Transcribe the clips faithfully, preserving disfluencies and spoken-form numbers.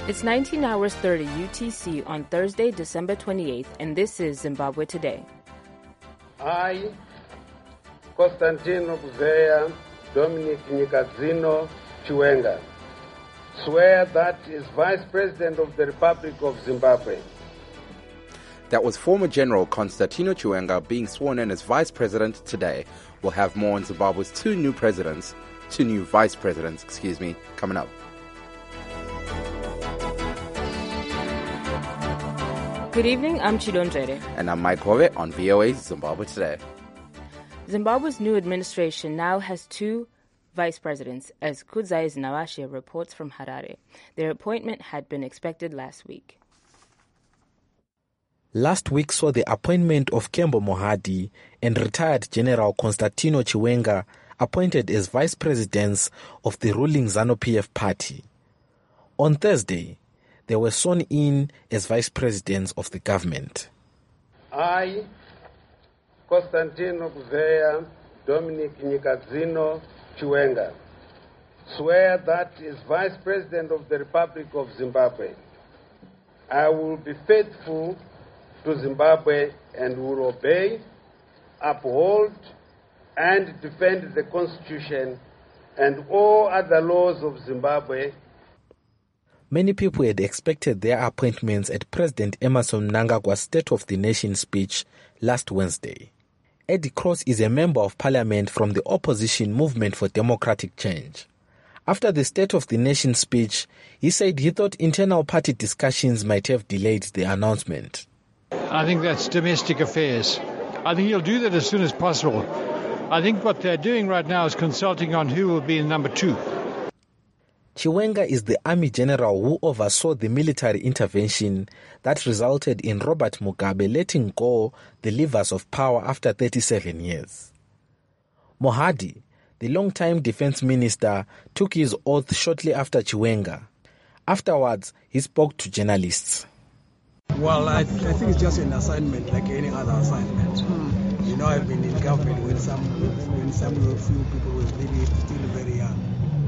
It's nineteen hours thirty U T C on Thursday, December twenty-eighth, and this is Zimbabwe Today. I, Constantino Gouveia Dominic Nyikadzino Chiwenga, swear that as Vice President of the Republic of Zimbabwe. That was former General Constantino Chiwenga being sworn in as Vice President today. We'll have more on Zimbabwe's two new presidents, two new Vice Presidents, excuse me, coming up. Good evening, I'm Chidonjere. And I'm Mike Hove on V O A Zimbabwe Today. Zimbabwe's new administration now has two vice presidents, as Kudzai Nawashe reports from Harare. Their appointment had been expected last week. Last week saw the appointment of Kembo Mohadi and retired General Constantino Chiwenga appointed as vice presidents of the ruling ZANU-P F party. On Thursday, they were sworn in as vice presidents of the government. I, Constantino Gouveia Dominic Nyikadzino Chiwenga, swear that as Vice President of the Republic of Zimbabwe, I will be faithful to Zimbabwe and will obey, uphold, and defend the Constitution and all other laws of Zimbabwe. Many people had expected their appointments at President Emmerson Mnangagwa's State of the Nation speech last Wednesday. Eddie Cross is a member of parliament from the opposition Movement for Democratic Change. After the State of the Nation speech, he said he thought internal party discussions might have delayed the announcement. I think that's domestic affairs. I think he'll do that as soon as possible. I think what they're doing right now is consulting on who will be in number two. Chiwenga is the army general who oversaw the military intervention that resulted in Robert Mugabe letting go the levers of power after thirty-seven years. Mohadi, the long-time defense minister, took his oath shortly after Chiwenga. Afterwards, he spoke to journalists. Well, I, I think it's just an assignment like any other assignment. Mm. You know, I've been in government when some when some few people were really still very young.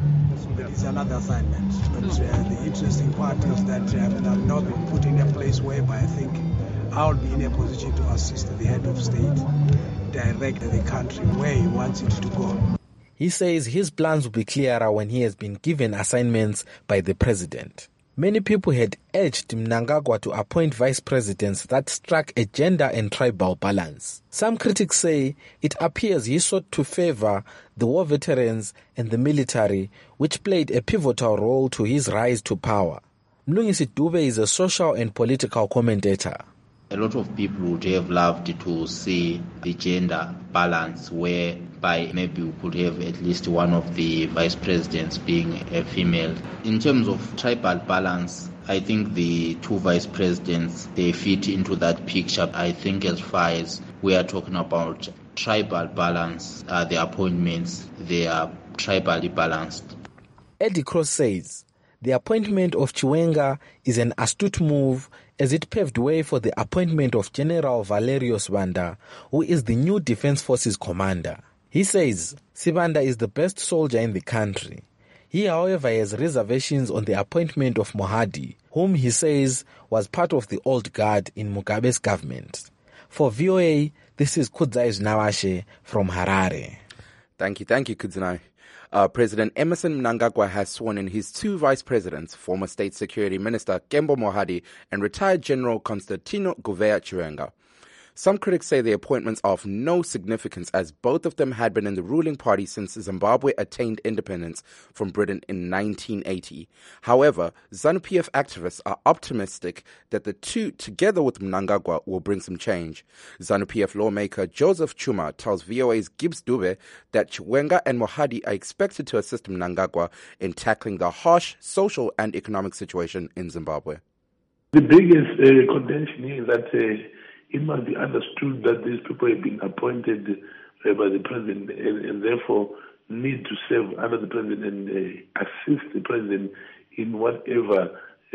But it's another assignment. But uh, the interesting part is that um, I've now been put in a place whereby I think I'll be in a position to assist the head of state direct the country where he wants it to go. He says his plans will be clearer when he has been given assignments by the president. Many people had urged Mnangagwa to appoint vice presidents that struck a gender and tribal balance. Some critics say it appears he sought to favor the war veterans and the military, which played a pivotal role to his rise to power. Mlungisi Dube is a social and political commentator. A lot of people would have loved to see the gender balance whereby maybe we could have at least one of the vice presidents being a female. In terms of tribal balance, I think the two vice presidents, they fit into that picture. I think as far as we are talking about tribal balance, uh, the appointments, they are tribally balanced. Eddie Cross says the appointment of Chiwenga is an astute move as it paved way for the appointment of General Valerio Sibanda, who is the new Defense Forces commander. He says Sibanda is the best soldier in the country. He, however, has reservations on the appointment of Mohadi, whom he says was part of the old guard in Mugabe's government. For V O A, this is Kudzai Nawashe from Harare. Thank you, thank you, Kudzai. Uh, President Emmerson Mnangagwa has sworn in his two vice presidents, former State Security Minister Kembo Mohadi and retired General Constantino Gouveia Chiwenga. Some critics say the appointments are of no significance as both of them had been in the ruling party since Zimbabwe attained independence from Britain in nineteen eighty. However, ZANU-P F activists are optimistic that the two, together with Mnangagwa, will bring some change. ZANU-P F lawmaker Joseph Chuma tells V O A's Gibbs Dube that Chiwenga and Mohadi are expected to assist Mnangagwa in tackling the harsh social and economic situation in Zimbabwe. The biggest uh, contention is that uh, it must be understood that these people have been appointed uh, by the president and, and therefore need to serve under the president and uh, assist the president in whatever uh,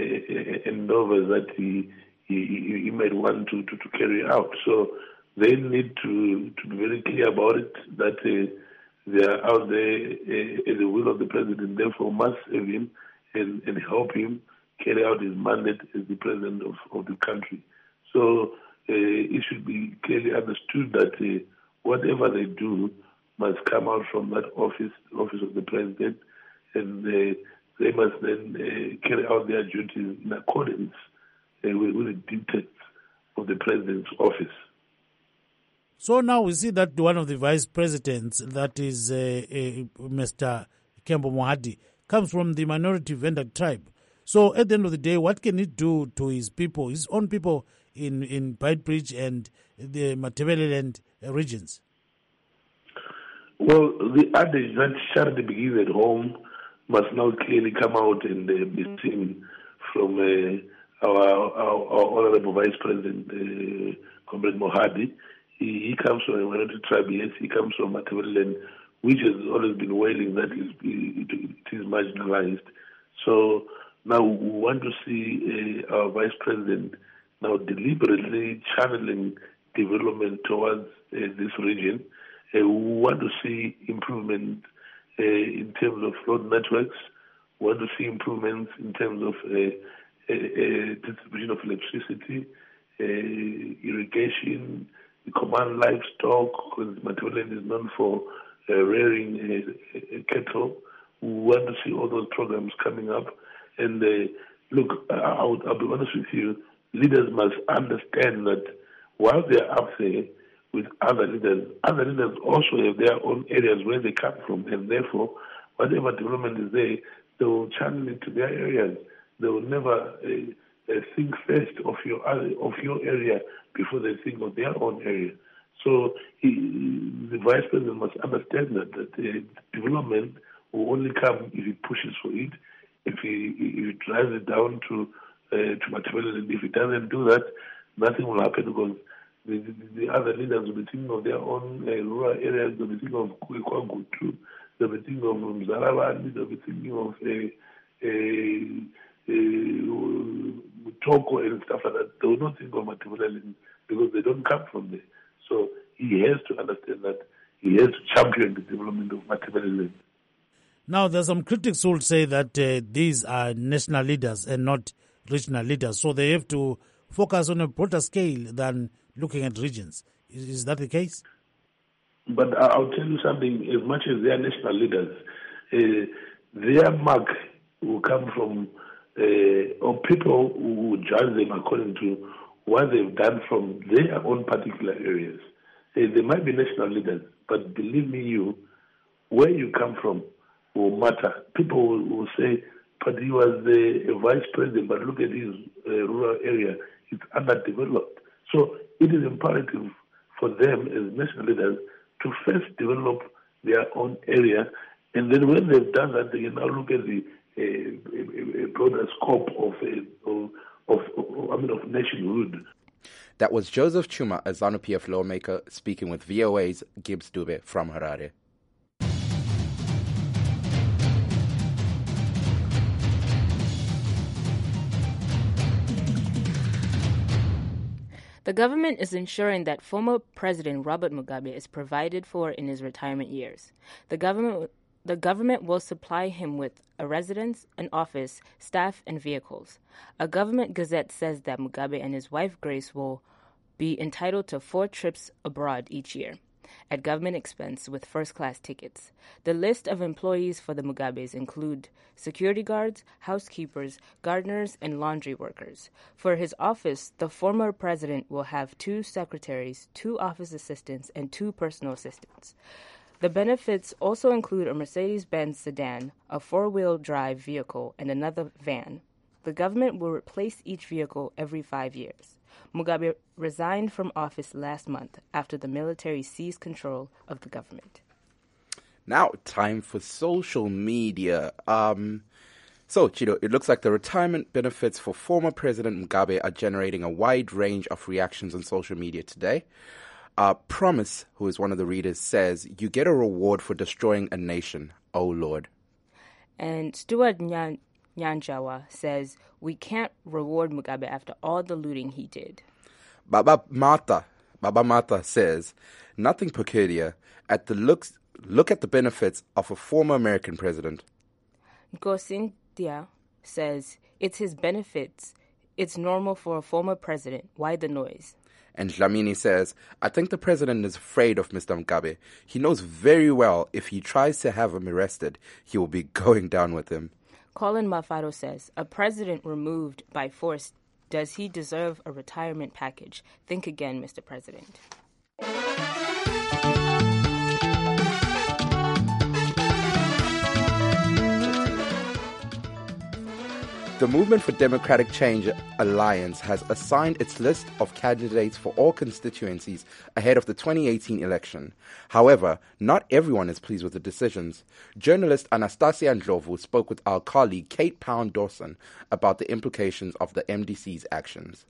uh, endeavors that he, he, he might want to, to, to carry out. So they need to, to be very clear about it, that uh, they are out there uh, at the will of the president, therefore must serve him and, and help him carry out his mandate as the president of, of the country. So uh, it should be clearly understood that uh, whatever they do must come out from that office, office of the president, and uh, they must then uh, carry out their duties in accordance uh, with, with the dictates of the president's office. So now we see that one of the vice presidents, that is uh, uh, Mister Kembo Mohadi, comes from the minority Vendak tribe. So at the end of the day, what can he do to his people, his own people in, in Beitbridge and the Matabeleland regions? Well, the adage that charity begins at home must now clearly come out and uh, be seen from uh, our, our, our Honorable Vice President, uh, Comrade Mohadi. He, he comes from a minority tribe, yes, he comes from Matabeleland, which has always been wailing that it, it, it is marginalized. So now we want to see uh, our Vice President now deliberately channeling development towards uh, this region. Uh, we want to see improvement uh, in terms of road networks. We want to see improvements in terms of uh, uh, uh, distribution of electricity, uh, irrigation, the command livestock, because Matabeleland is known for uh, rearing uh, uh, cattle. We want to see all those programs coming up. And uh, look, I'll, I'll be honest with you, leaders must understand that while they're up there with other leaders, other leaders also have their own areas where they come from, and therefore, whatever development is there, they will channel it to their areas. They will never uh, uh, think first of your of your area before they think of their own area. So he, the vice president must understand that, that uh, development will only come if he pushes for it, if he, if he drives it down to uh, to Matabeleland. If he doesn't do that, nothing will happen, because the, the, the other leaders will be thinking of their own uh, rural areas. They'll be thinking of Kwangutu. They'll be thinking of Mzalabani. They'll be thinking of uh, uh, uh, Toko and stuff like that. They will not think of Matabeleland because they don't come from there. So he has to understand that he has to champion the development of Matabeleland. Now, there's some critics who will say that uh, these are national leaders and not regional leaders, so they have to focus on a broader scale than looking at regions. Is, is that the case? But I'll tell you something, as much as they are national leaders, uh, their mark will come from, uh, or people who judge them according to what they've done from their own particular areas. Uh, they might be national leaders, but believe me, you, where you come from will matter. People will, will say, but he was the a vice president, but look at his uh, rural area, it's underdeveloped. So it is imperative for them as national leaders to first develop their own area, and then when they've done that, they can now look at the uh, a, a broader scope of, uh, of, of, I mean, of nationhood. That was Joseph Chuma, a ZANU P F lawmaker, speaking with V O A's Gibbs Dube from Harare. The government is ensuring that former President Robert Mugabe is provided for in his retirement years. The government, the government will supply him with a residence, an office, staff, and vehicles. A government gazette says that Mugabe and his wife Grace will be entitled to four trips abroad each year, at government expense with first-class tickets. The list of employees for the Mugabes include security guards, housekeepers, gardeners, and laundry workers. For his office, the former president will have two secretaries, two office assistants, and two personal assistants. The benefits also include a Mercedes-Benz sedan, a four-wheel drive vehicle, and another van. The government will replace each vehicle every five years. Mugabe resigned from office last month after the military seized control of the government. Now, time for social media. Um, so, Chido, it looks like the retirement benefits for former President Mugabe are generating a wide range of reactions on social media today. Uh, Promise, who is one of the readers, says, "You get a reward for destroying a nation, oh Lord." And Stuart Nyan- Nyanjawa says, "We can't reward Mugabe after all the looting he did." Baba Mata, Baba Mata says, "Nothing peculiar. At the looks, look at the benefits of a former American president." Gosintia says it's his benefits. It's normal for a former president. Why the noise? And Dlamini says, I think the president is afraid of Mister Mugabe. He knows very well if he tries to have him arrested, he will be going down with him. Colin Mafado says, a president removed by force, does he deserve a retirement package? Think again, Mister President. The Movement for Democratic Change Alliance has assigned its list of candidates for all constituencies ahead of the twenty eighteen election. However, not everyone is pleased with the decisions. Journalist Anastasia Ndlovu spoke with our colleague Kate Pound-Dawson about the implications of the M D C's actions.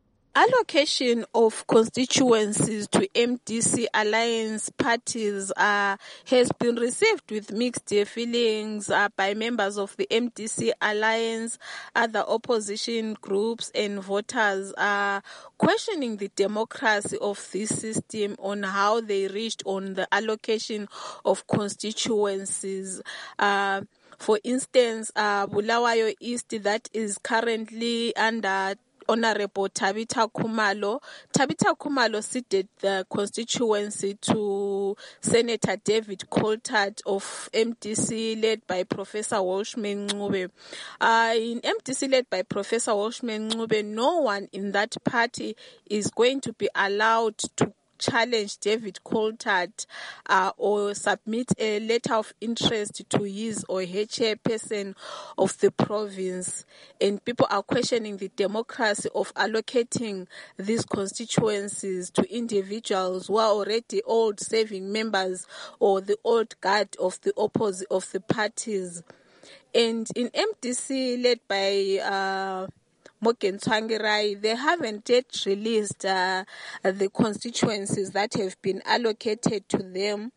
Allocation of constituencies to M D C alliance parties uh, has been received with mixed feelings uh, by members of the M D C alliance, other opposition groups and voters are questioning the democracy of this system on how they reached on the allocation of constituencies. Uh, for instance, uh, Bulawayo East, that is currently under Honorable Tabitha Khumalo. Tabitha Khumalo ceded the constituency to Senator David Coulthard of M D C, led by Professor Walshman Ncube. Uh, in M D C, led by Professor Walshman Ncube, no one in that party is going to be allowed to challenge David Coulthard uh, or submit a letter of interest to his or her chairperson of the province. And people are questioning the democracy of allocating these constituencies to individuals who are already old serving members or the old guard of the opposite of the parties. And in M D C, led by uh, Morgan Tsvangirai, they haven't yet released uh, the constituencies that have been allocated to them.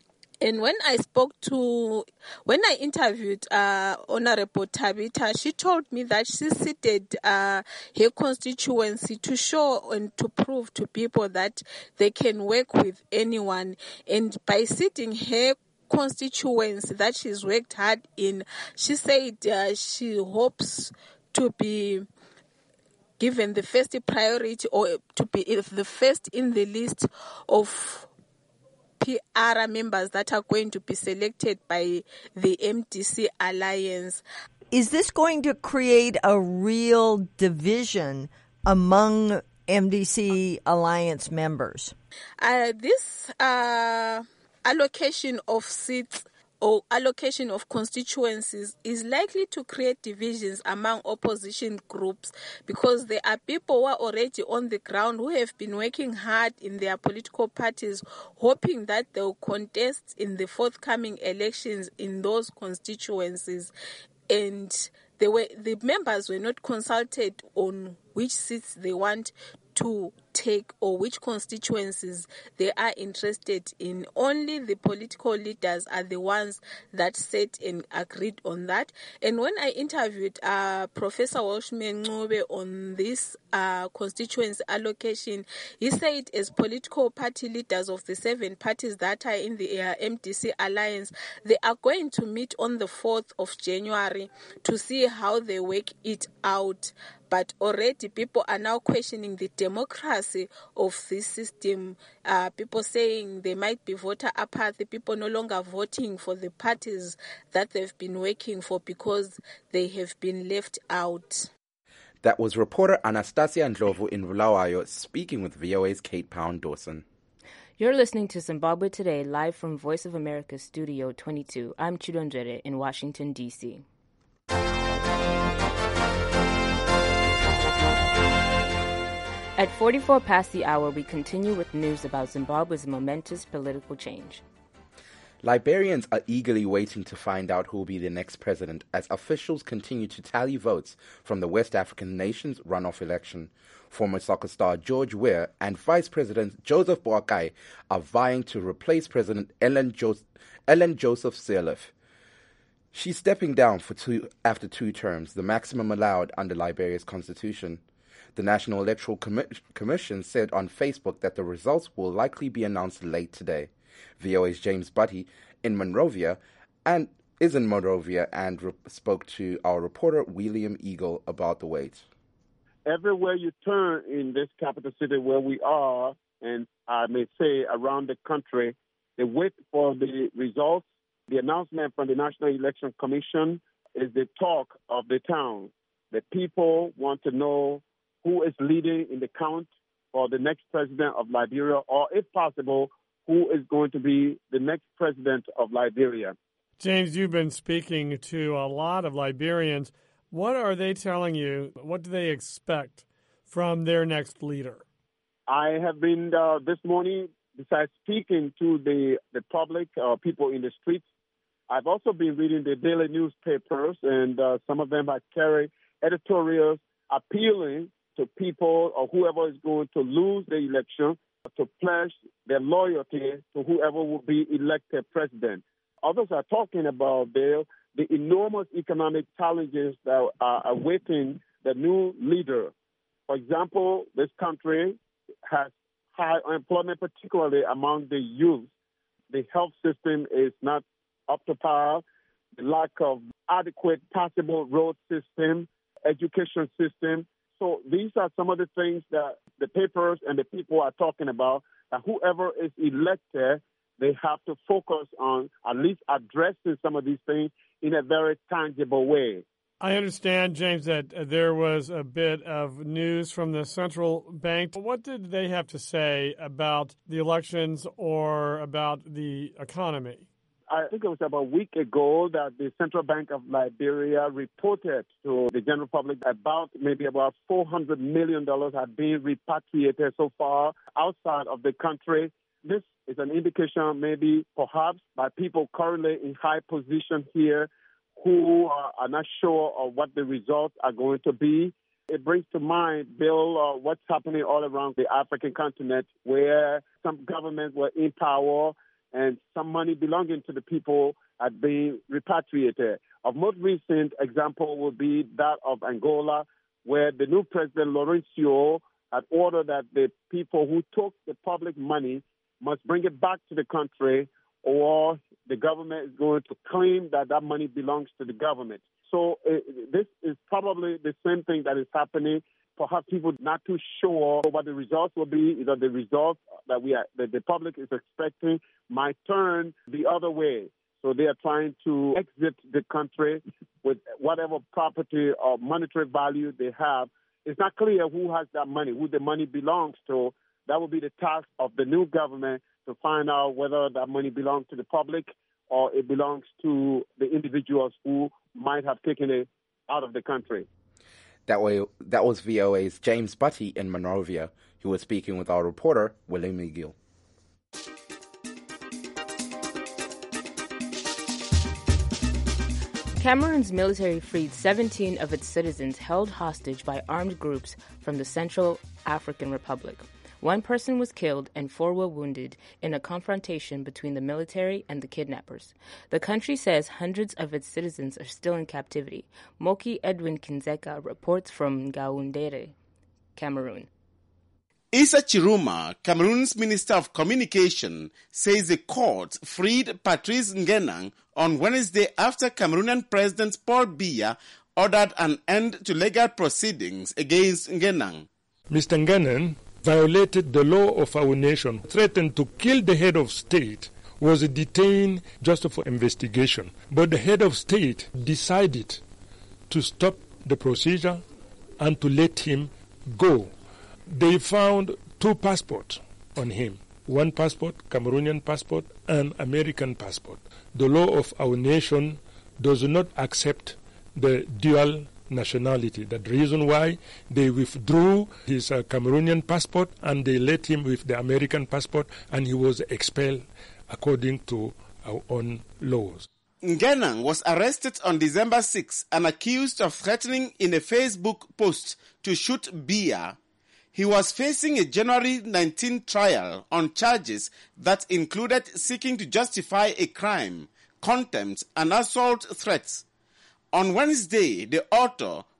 And when I spoke to, when I interviewed uh, Honorable Tabitha, she told me that she ceded uh, her constituency to show and to prove to people that they can work with anyone. And by ceding her constituency that she's worked hard in, she said uh, she hopes to be given the first priority or to be the first in the list of P R members that are going to be selected by the M D C Alliance. Is this going to create a real division among M D C Alliance members? Uh, this uh, allocation of seats or allocation of constituencies is likely to create divisions among opposition groups because there are people who are already on the ground who have been working hard in their political parties, hoping that they will contest in the forthcoming elections in those constituencies. And they were, the members were not consulted on which seats they want to take or which constituencies they are interested in. Only the political leaders are the ones that sat and agreed on that. And when I interviewed uh, Professor Walshman Ncube on this uh, constituency allocation, he said as political party leaders of the seven parties that are in the uh, M D C Alliance, they are going to meet on the fourth of January to see how they work it out. But already people are now questioning the democracy of this system. Uh, people saying there might be voter apathy, people no longer voting for the parties that they've been working for because they have been left out. That was reporter Anastasia Ndlovu in Bulawayo speaking with V O A's Kate Pound-Dawson. You're listening to Zimbabwe Today, live from Voice of America Studio twenty-two. I'm Chidonjere in Washington, D C At forty-four past the hour, we continue with news about Zimbabwe's momentous political change. Liberians are eagerly waiting to find out who will be the next president as officials continue to tally votes from the West African nation's runoff election. Former soccer star George Weah and Vice President Joseph Boakai are vying to replace President Ellen, jo- Ellen Joseph Sirleaf. She's stepping down for two, after two terms, the maximum allowed under Liberia's constitution. The National Electoral Commi- Commission said on Facebook that the results will likely be announced late today. V O A's James Butty in Monrovia and is in Monrovia and re- spoke to our reporter William Eagle about the wait. Everywhere you turn in this capital city where we are, and I may say around the country, the wait for the results, the announcement from the National Election Commission is the talk of the town. The people want to know who is leading in the count for the next president of Liberia, or if possible, who is going to be the next president of Liberia. James, you've been speaking to a lot of Liberians. What are they telling you? What do they expect from their next leader? I have been uh, this morning, besides speaking to the, the public, uh, people in the streets, I've also been reading the daily newspapers, and uh, some of them have carried editorials appealing to people or whoever is going to lose the election to pledge their loyalty to whoever will be elected president. Others are talking about the, the enormous economic challenges that are awaiting the new leader. For example, this country has high unemployment, particularly among the youth. The health system is not up to par. The lack of adequate passable road system, education system. So these are some of the things that the papers and the people are talking about, that whoever is elected, they have to focus on at least addressing some of these things in a very tangible way. I understand, James, that there was a bit of news from the central bank. What did they have to say about the elections or about the economy? I think it was about a week ago that the Central Bank of Liberia reported to the general public about maybe about four hundred million dollars had been repatriated so far outside of the country. This is an indication maybe perhaps by people currently in high position here who are, are not sure of what the results are going to be. It brings to mind, Bill, uh, what's happening all around the African continent where some governments were in power and some money belonging to the people had been repatriated. A most recent example would be that of Angola, where the new president, Lourenço, had ordered that the people who took the public money must bring it back to the country, or the government is going to claim that that money belongs to the government. So uh, this is probably the same thing that is happening. Perhaps people not too sure what the results will be. Either the results that we are, that the public is expecting might turn the other way. So they are trying to exit the country with whatever property or monetary value they have. It's not clear who has that money, who the money belongs to. That will be the task of the new government to find out whether that money belongs to the public or it belongs to the individuals who might have taken it out of the country. That way, that was V O A's James Butty in Monrovia, who was speaking with our reporter, William McGill. Cameroon's military freed seventeen of its citizens held hostage by armed groups from the Central African Republic. One person was killed and four were wounded in a confrontation between the military and the kidnappers. The country says hundreds of its citizens are still in captivity. Moki Edwin Kinzeka reports from Ngaoundere, Cameroon. Issa Chiruma, Cameroon's Minister of Communication, says the court freed Patrice Ngenang on Wednesday after Cameroonian President Paul Biya ordered an end to legal proceedings against Ngenang. Mister Ngenang violated the law of our nation, threatened to kill the head of state, was detained just for investigation. But the head of state decided to stop the procedure and to let him go. They found two passports on him, one passport, Cameroonian passport, and American passport. The law of our nation does not accept the dual nationality. That's the reason why they withdrew his uh, Cameroonian passport and they let him with the American passport, and he was expelled according to our own laws. Ngenang was arrested on December sixth and accused of threatening in a Facebook post to shoot Biya. He was facing a January nineteenth trial on charges that included seeking to justify a crime, contempt, and assault threats. On Wednesday, the author,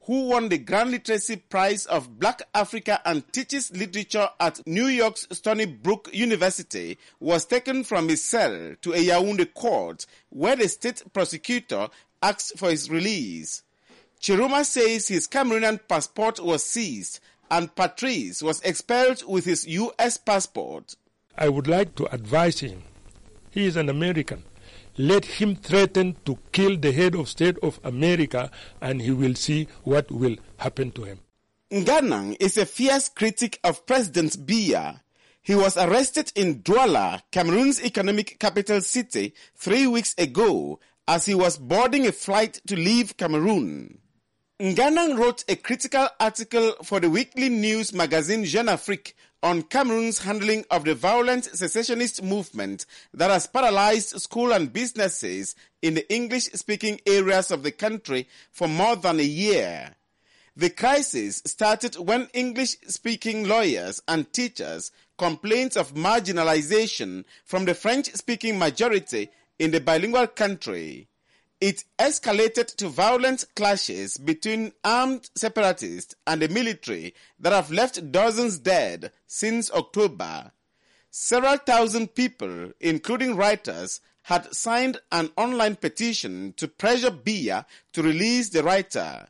who won the Grand Literacy Prize of Black Africa and teaches literature at New York's Stony Brook University, was taken from his cell to a Yaoundé court where the state prosecutor asked for his release. Chiruma says his Cameroonian passport was seized and Patrice was expelled with his U S passport. I would like to advise him. He is an American. Let him threaten to kill the head of state of America and he will see what will happen to him. Nganang is a fierce critic of President Biya. He was arrested in Douala, Cameroon's economic capital city, three weeks ago as he was boarding a flight to leave Cameroon. Nganang wrote a critical article for the weekly news magazine Jeune Afrique on Cameroon's handling of the violent secessionist movement that has paralyzed school and businesses in the English-speaking areas of the country for more than a year. The crisis started when English-speaking lawyers and teachers complained of marginalization from the French-speaking majority in the bilingual country. It escalated to violent clashes between armed separatists and the military that have left dozens dead since October. Several thousand people, including writers, had signed an online petition to pressure Biya to release the writer.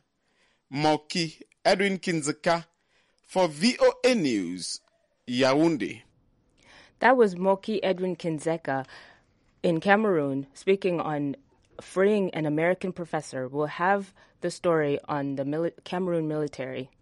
Moki Edwin Kinzeka for V O A News, Yaoundé. That was Moki Edwin Kinzeka in Cameroon speaking on freeing an American professor. We'll have the story on the mili- Cameroon military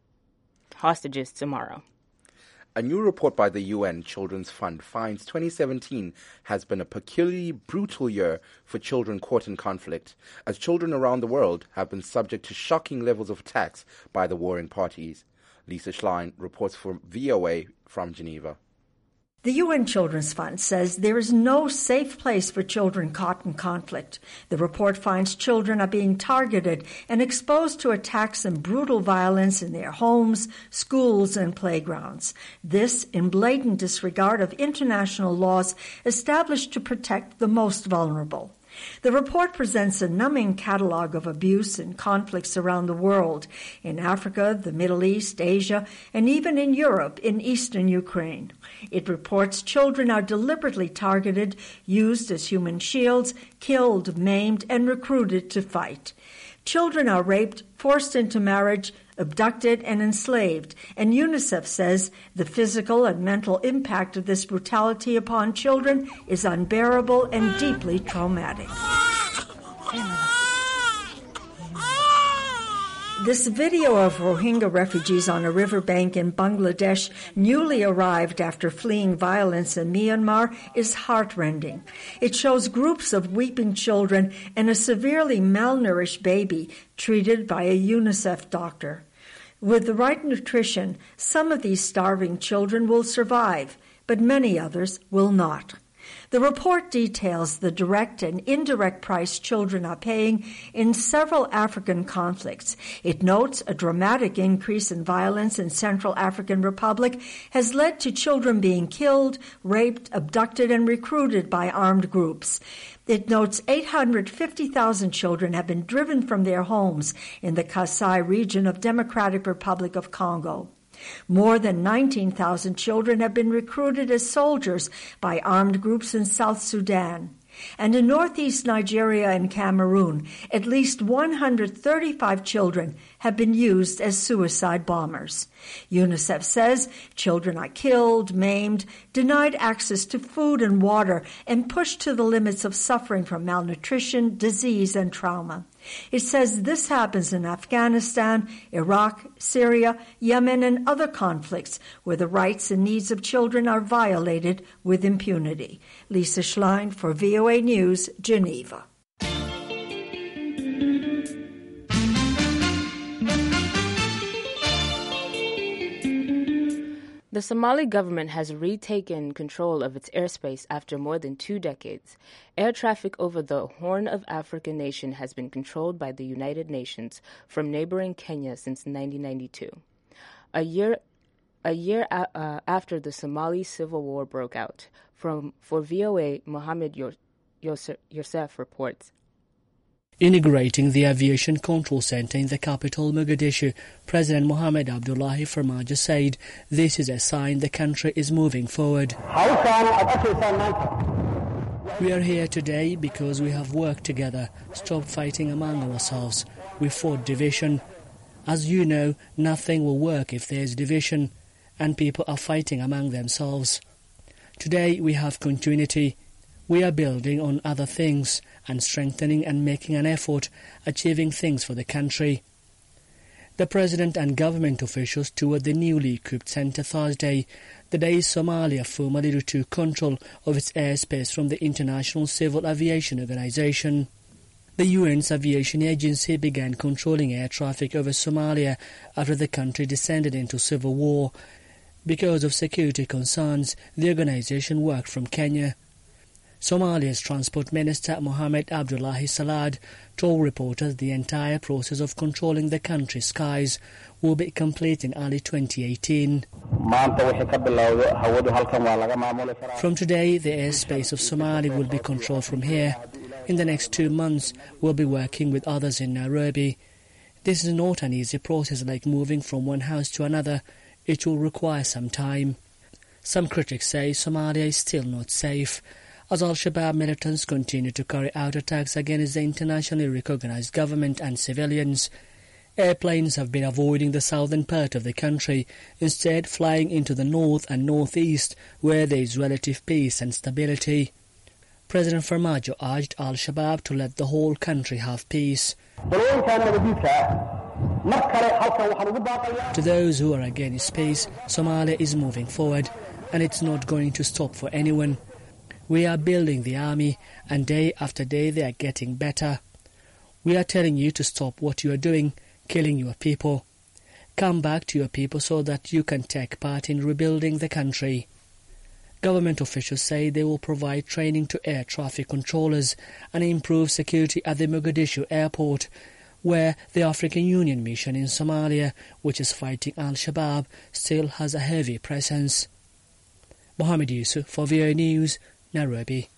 hostages tomorrow. A new report by the U N Children's Fund finds twenty seventeen has been a peculiarly brutal year for children caught in conflict, as children around the world have been subject to shocking levels of attacks by the warring parties. Lisa Schlein reports for V O A from Geneva. The U N Children's Fund says there is no safe place for children caught in conflict. The report finds children are being targeted and exposed to attacks and brutal violence in their homes, schools, and playgrounds. This in blatant disregard of international laws established to protect the most vulnerable. The report presents a numbing catalog of abuse and conflicts around the world, in Africa, the Middle East, Asia, and even in Europe, in eastern Ukraine. It reports children are deliberately targeted, used as human shields, killed, maimed, and recruited to fight. Children are raped, forced into marriage, abducted, and enslaved, and UNICEF says the physical and mental impact of this brutality upon children is unbearable and deeply traumatic. This video of Rohingya refugees on a riverbank in Bangladesh, newly arrived after fleeing violence in Myanmar, is heartrending. It shows groups of weeping children and a severely malnourished baby treated by a UNICEF doctor. With the right nutrition, some of these starving children will survive, but many others will not. The report details the direct and indirect price children are paying in several African conflicts. It notes a dramatic increase in violence in Central African Republic has led to children being killed, raped, abducted, and recruited by armed groups. It notes eight hundred fifty thousand children have been driven from their homes in the Kasai region of Democratic Republic of Congo. More than nineteen thousand children have been recruited as soldiers by armed groups in South Sudan. And in northeast Nigeria and Cameroon, at least one hundred thirty-five children have been used as suicide bombers. UNICEF says children are killed, maimed, denied access to food and water, and pushed to the limits of suffering from malnutrition, disease, and trauma. It says this happens in Afghanistan, Iraq, Syria, Yemen, and other conflicts where the rights and needs of children are violated with impunity. Lisa Schlein for V O A News, Geneva. The Somali government has retaken control of its airspace after more than two decades. Air traffic over the Horn of Africa nation has been controlled by the United Nations from neighboring Kenya since nineteen ninety-two. A year, a year a, uh, after the Somali civil war broke out. From for V O A, Mohammed Yosef reports. Inaugurating the Aviation Control Center in the capital, Mogadishu, President Mohamed Abdullahi Farmajo said this is a sign the country is moving forward. We are here today because we have worked together, stopped fighting among ourselves. We fought division. As you know, nothing will work if there is division, and people are fighting among themselves. Today we have continuity. We are building on other things and strengthening and making an effort, achieving things for the country. The President and government officials toured the newly equipped centre Thursday, the day Somalia formally retook control of its airspace from the International Civil Aviation Organization. The U N's aviation agency began controlling air traffic over Somalia after the country descended into civil war. Because of security concerns, the organization worked from Kenya. Somalia's Transport Minister Mohamed Abdullahi Salad told reporters the entire process of controlling the country's skies will be complete in early twenty eighteen. From today, the airspace of Somalia will be controlled from here. In the next two months, we'll be working with others in Nairobi. This is not an easy process like moving from one house to another. It will require some time. Some critics say Somalia is still not safe, as Al-Shabaab militants continue to carry out attacks against the internationally recognized government and civilians. Airplanes have been avoiding the southern part of the country, instead flying into the north and northeast, where there is relative peace and stability. President Farmajo urged Al-Shabaab to let the whole country have peace. To those who are against peace, Somalia is moving forward, and it's not going to stop for anyone. We are building the army, and day after day they are getting better. We are telling you to stop what you are doing, killing your people. Come back to your people so that you can take part in rebuilding the country. Government officials say they will provide training to air traffic controllers and improve security at the Mogadishu airport, where the African Union mission in Somalia, which is fighting Al-Shabaab, still has a heavy presence. Mohamed Yusuf for V O A News, Nairobi.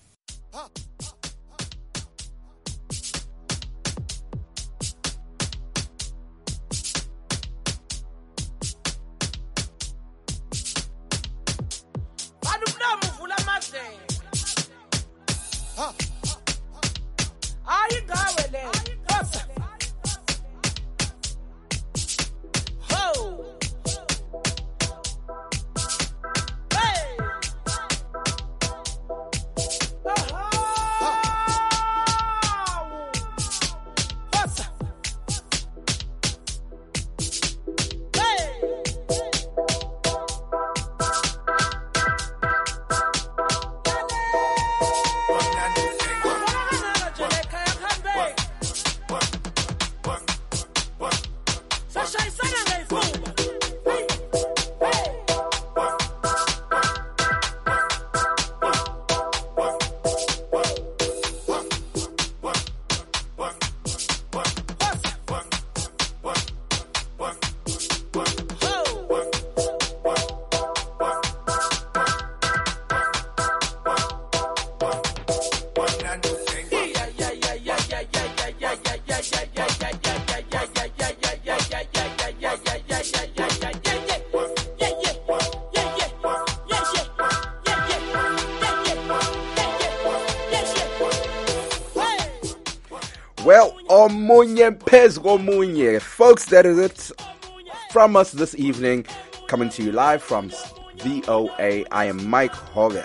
Well, Omunye Pezgo Munye. Folks, that is it from us this evening. Coming to you live from V O A. I am Mike Hoge.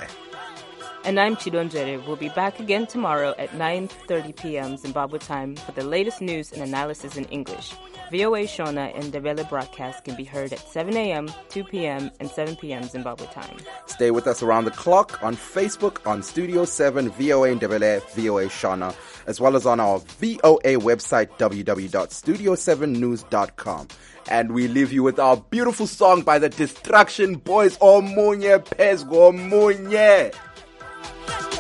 And I'm Chidon Jere. We'll be back again tomorrow at nine thirty p.m. Zimbabwe time for the latest news and analysis in English. V O A Shona and Ndebele broadcast can be heard at seven a.m., two p.m., and seven p.m. Zimbabwe time. Stay with us around the clock on Facebook, on Studio seven, V O A Ndebele, V O A Shona, as well as on our V O A website, w w w dot studio seven news dot com. And we leave you with our beautiful song by the Distraction Boys, Omunye Pezgo Munye.